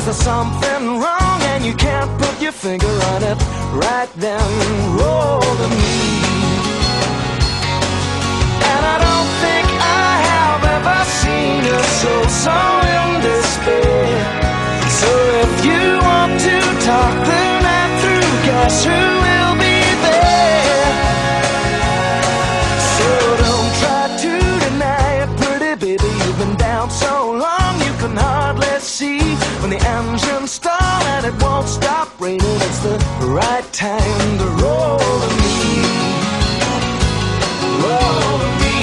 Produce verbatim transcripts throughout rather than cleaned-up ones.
there something wrong and you can't put your finger on it? Right then, roll to me. And I don't think I have ever seen a soul so in despair. So if you want to talk the night through, guess who will be there? So don't try to deny it, pretty baby. You've been down so long you can hardly see. When the engines stall and it won't stop raining, it's the right time to roll to me. Roll to me.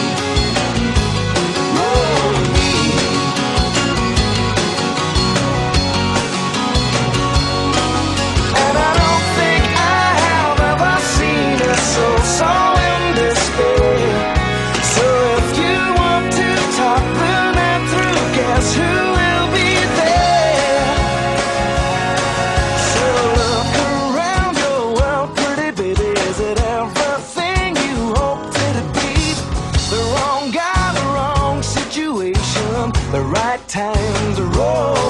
Roll to me. And I don't think I have ever seen a soul so in despair. So if you want to talk the night through, guess who will be there? So look around your world, pretty baby. Is it everything you hoped it to be? The wrong guy, the wrong situation, the right time to roll.